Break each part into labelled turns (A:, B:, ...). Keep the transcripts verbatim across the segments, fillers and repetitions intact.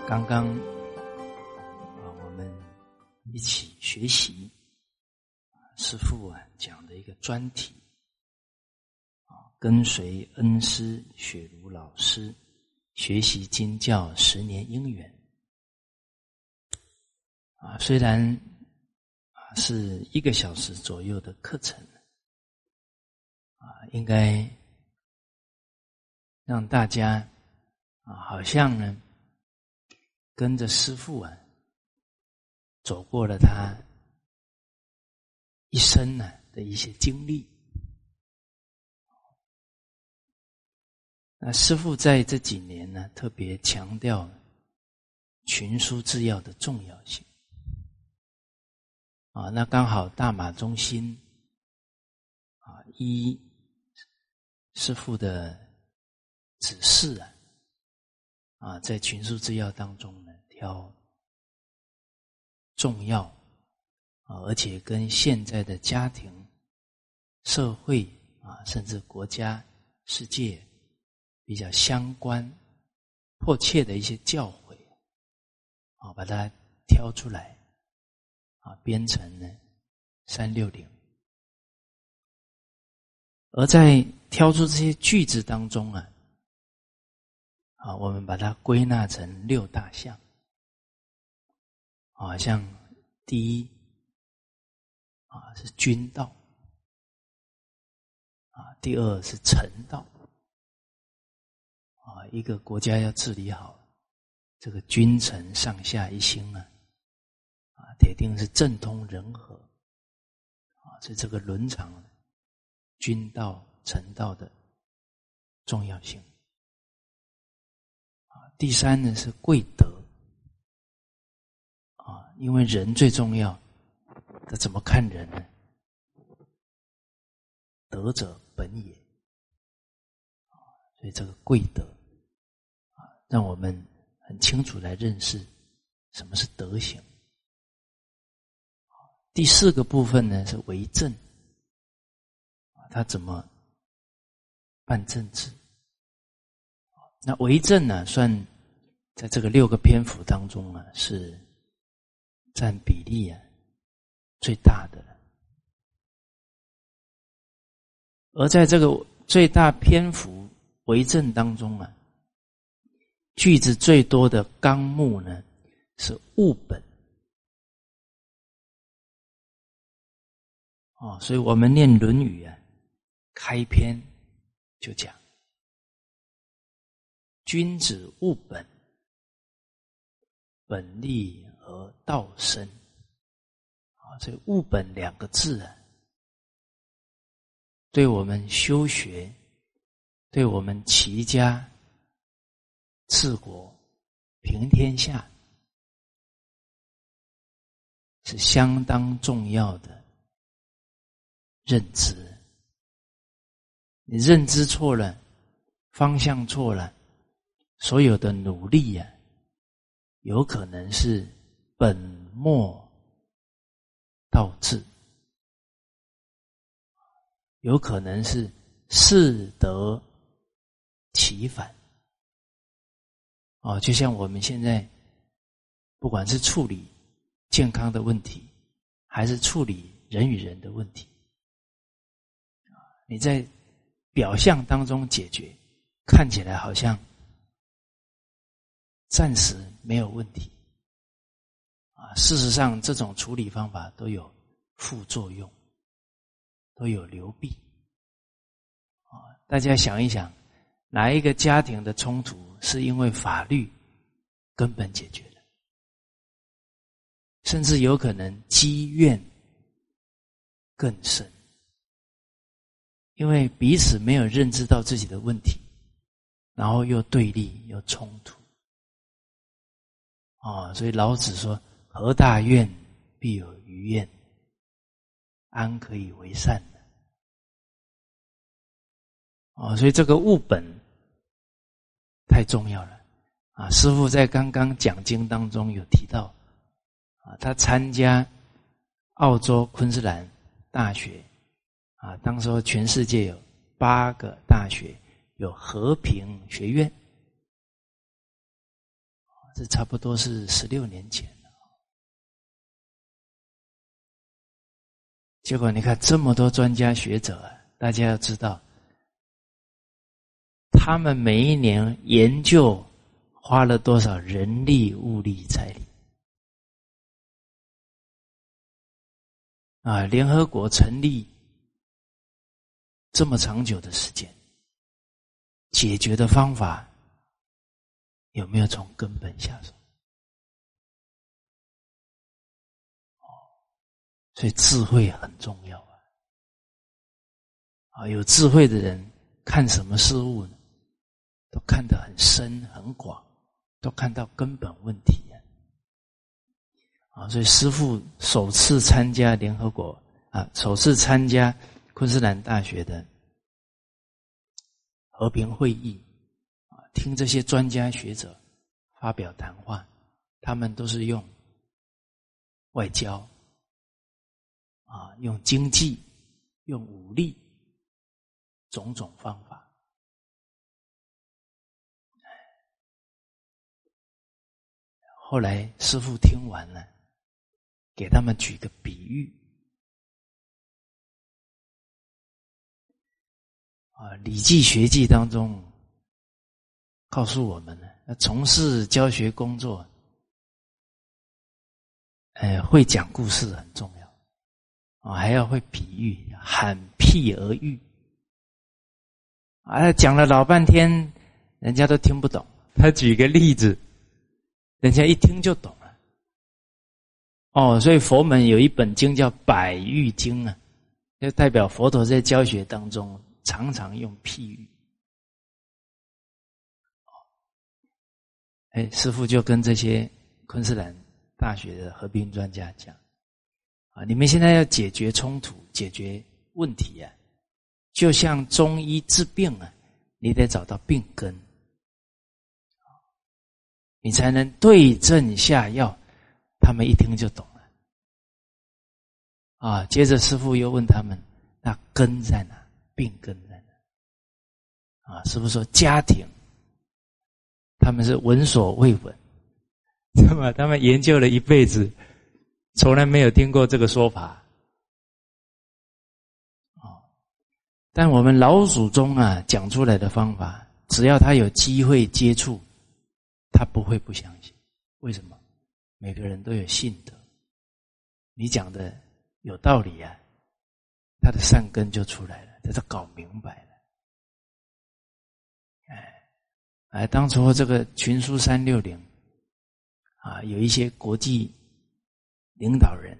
A: 刚刚啊，我们一起学习师父啊讲的一个专题啊，跟随恩师雪茹老师学习经教十年因缘啊，虽然啊是一个小时左右的课程啊，应该让大家啊，好像呢跟着师父啊走过了他一生呢的一些经历。那师父在这几年呢特别强调群书治要的重要性啊，那刚好大马中心啊依师父的指示啊啊，在群书治要当中呢，挑重要啊，而且跟现在的家庭、社会啊，甚至国家、世界比较相关、迫切的一些教诲啊，把它挑出来啊，编成呢三六零。而在挑出这些句子当中啊。啊，我们把它归纳成六大项。啊，像第一啊是君道，啊，第二是臣道。啊，一个国家要治理好，这个君臣上下一心啊，啊，铁定是政通人和。啊，是这个伦常君道、臣道的重要性。第三呢是贵德啊，因为人最重要，那怎么看人呢？德者本也啊，所以这个贵德啊，让我们很清楚来认识什么是德行。第四个部分呢是为政啊，他怎么办政治？那为政呢，算在这个六个篇幅当中啊，是占比例啊最大的。而在这个最大篇幅为政当中啊，句子最多的纲目呢是务本。哦，所以我们念《论语》啊，开篇就讲。君子务本，本立而道生。啊，这务本两个字啊，对我们修学，对我们齐家、治国、平天下，是相当重要的认知。你认知错了，方向错了，所有的努力啊，有可能是本末倒置，有可能是适得其反。哦，就像我们现在不管是处理健康的问题，还是处理人与人的问题，你在表象当中解决，看起来好像暂时没有问题啊，事实上这种处理方法都有副作用，都有流弊啊。大家想一想，哪一个家庭的冲突是因为法律根本解决的？甚至有可能积怨更深，因为彼此没有认知到自己的问题，然后又对立又冲突。哦，所以老子说：“何大怨，必有余怨，安可以为善呢？”哦，所以这个务本太重要了啊！师父在刚刚讲经当中有提到啊，他参加澳洲昆士兰大学啊，当时全世界有八个大学有和平学院。 这差不多是十六年前了。结果你看这么多专家学者啊，大家要知道，他们每一年研究花了多少人力、物力、财力啊！联合国成立这么长久的时间，解决的方法有没有从根本下手？所以智慧很重要啊！啊，有智慧的人看什么事物呢，都看得很深很广，都看到根本问题啊！啊，所以师父首次参加联合国啊，首次参加昆士兰大学的和平会议啊，听这些专家学者发表谈话，他们都是用外交啊，用经济，用武力，种种方法。后来师父听完了，给他们举个比喻啊，《礼记学记》当中告诉我们呢，从事教学工作，呃，会讲故事很重要啊，还要会比喻，喊譬而喻啊，讲了老半天，人家都听不懂。他举个例子，人家一听就懂了。哦，所以佛门有一本经叫《百喻经》啊，就代表佛陀在教学当中常常用譬喻。哎，师父就跟这些昆士兰大学的和平专家讲啊，你们现在要解决冲突、解决问题啊，就像中医治病啊，你得找到病根，你才能对症下药。他们一听就懂了啊。接着师父又问他们，那根在哪？病根在哪？啊，师父说家庭，他们是闻所未闻，那么他们研究了一辈子，从来没有听过这个说法。哦，但我们老祖宗啊讲出来的方法，只要他有机会接触，他不会不相信。为什么？每个人都有信德，你讲的有道理啊，他的善根就出来了，他就搞明白了。哎，哎，当初这个群书三六零啊，有一些国际领导人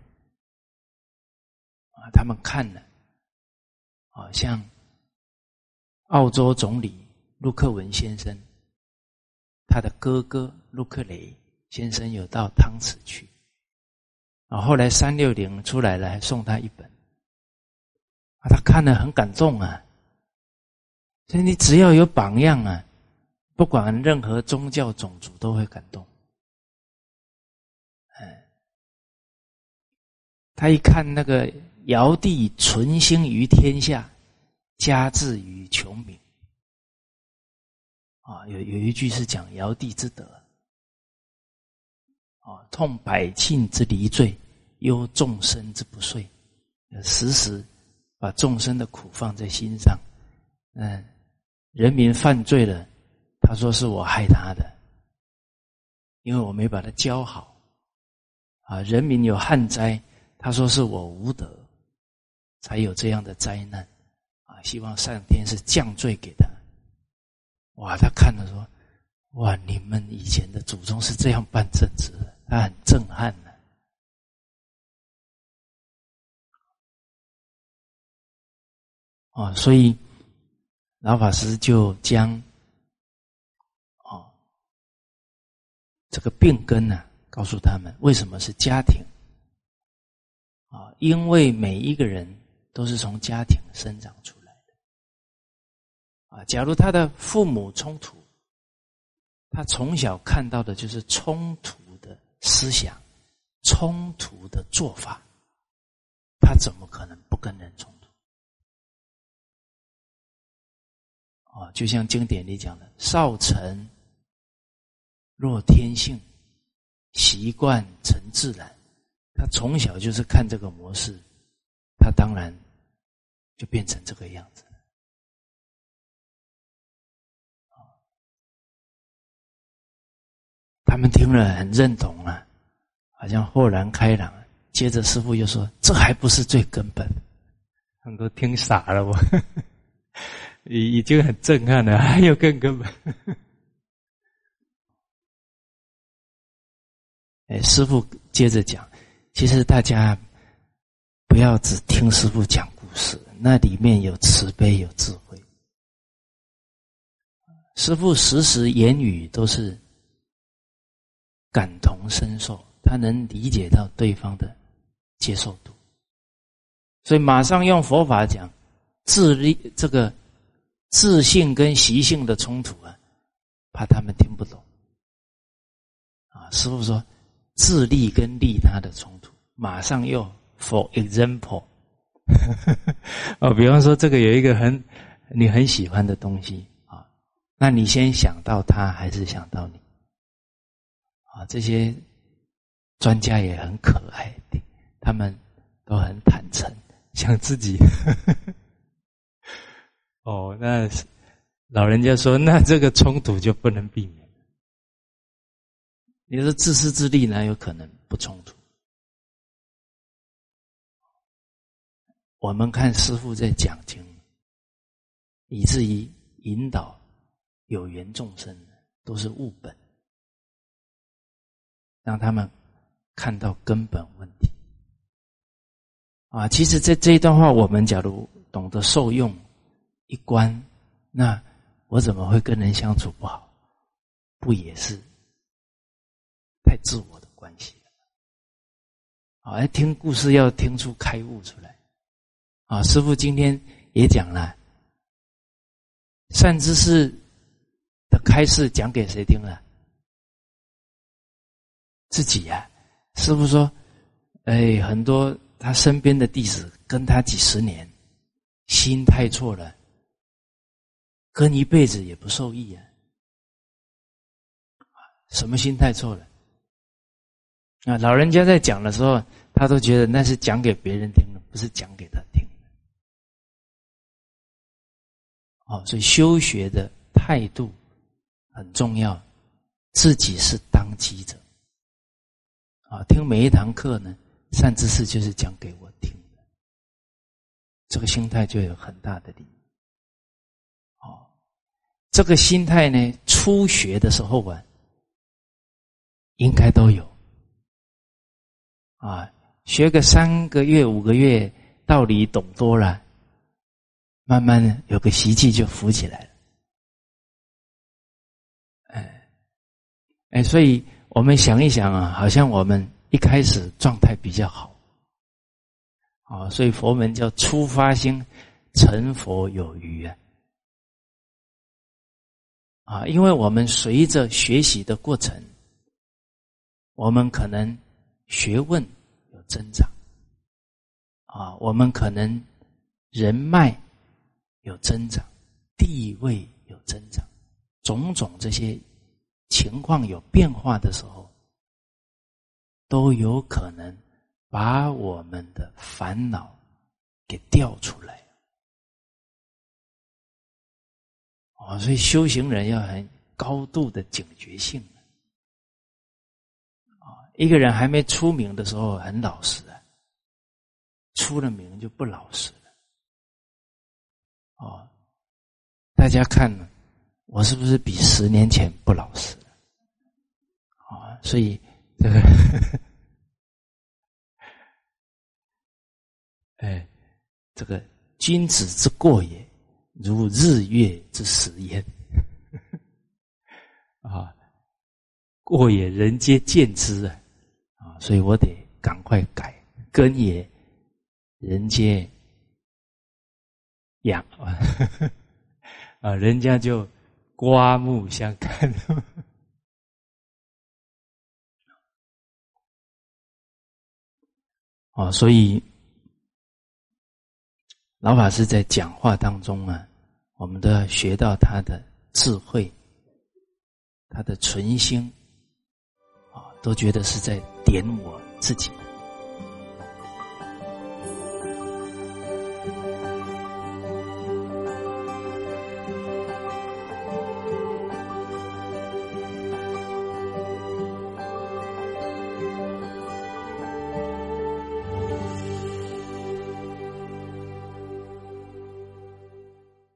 A: 啊，他们看了，啊，像澳洲总理陆克文先生，他的哥哥陆克雷先生有到汤池去，啊，后来三六零出来了，还送他一本，啊，他看了很感动啊。所以你只要有榜样啊，不管任何宗教种族都会感动。哎，他一看那个尧帝存心于天下，加治于穷民。啊，有有一句是讲尧帝之德。啊，痛百姓之离罪，忧众生之不遂，时时把众生的苦放在心上。嗯，人民犯罪了，他说是我害他的，因为我没把他教好。啊，人民有旱灾，他说是我无德，才有这样的灾难。啊，希望上天是降罪给他。哇，他看了说，哇，你们以前的祖宗是这样办政治的，他很震撼呢、啊。哦，所以老法师就将哦这个病根呢、啊，告诉他们为什么是家庭啊？因为每一个人都是从家庭生长出来的啊。假如他的父母冲突，他从小看到的就是冲突的思想、冲突的做法，他怎么可能不跟人冲突？哦，就像经典里讲的，少成若天性， 习惯成自然，他从小就是看这个模式，他当然就变成这个样子。他们听了很认同啊，好像豁然开朗。接着师父又说：“这还不是最根本。”他们都听傻了，我已已经很震撼了，还有更根本。哎，师父接着讲，其实大家不要只听师父讲故事，那里面有慈悲有智慧。师父时时言语都是感同身受，他能理解到对方的接受度，所以马上用佛法讲自利，这个自性跟习性的冲突啊，怕他们听不懂啊。师父说自利跟利他的冲突，马上又 for example 哦，比方说这个有一个很你很喜欢的东西啊，那你先想到他还是想到你啊？这些专家也很可爱，他们都很坦诚，想自己哦，那老人家说，那这个冲突就不能避免。你说自私自利哪有可能不冲突？我们看师父在讲经，以至于引导有缘众生，都是务本，让他们看到根本问题。啊，其实在这一段话，我们假如懂得受用一观，那我怎么会跟人相处不好？不也是太自我的关系了？啊，听故事要听出开悟出来。啊，师父今天也讲了，善知识的开示讲给谁听了？自己呀、啊。师父说，哎，很多他身边的弟子跟他几十年，心太错了，跟一辈子也不受益啊。什么心太错了？啊，老人家在讲的时候，他都觉得那是讲给别人听的，不是讲给他听的。哦，所以修学的态度很重要，自己是当机者。啊，听每一堂课呢，善知识就是讲给我听的，这个心态就有很大的利益。哦，这个心态呢，初学的时候啊，应该都有。啊，学个三个月、五个月，道理懂多了，慢慢有个习气就浮起来了。哎，哎，所以我们想一想啊，好像我们一开始状态比较好，啊，所以佛门叫初发心，成佛有余啊。啊，因为我们随着学习的过程，我们可能学问有增长，啊，我们可能人脉有增长，地位有增长，种种这些情况有变化的时候，都有可能把我们的烦恼给调出来。哦，所以修行人要很高度的警觉性。一个人还没出名的时候很老实啊，出了名就不老实了。哦，大家看我是不是比十年前不老实了？啊、哦，所以这个，哎，这个君子之过也，如日月之食焉。啊，过也人皆见之啊。啊，所以我得赶快改。根也人皆仰啊，人家就刮目相看。啊，所以老法师在讲话当中啊，我们都要学到他的智慧，他的存心啊， 都觉得是在点我自己。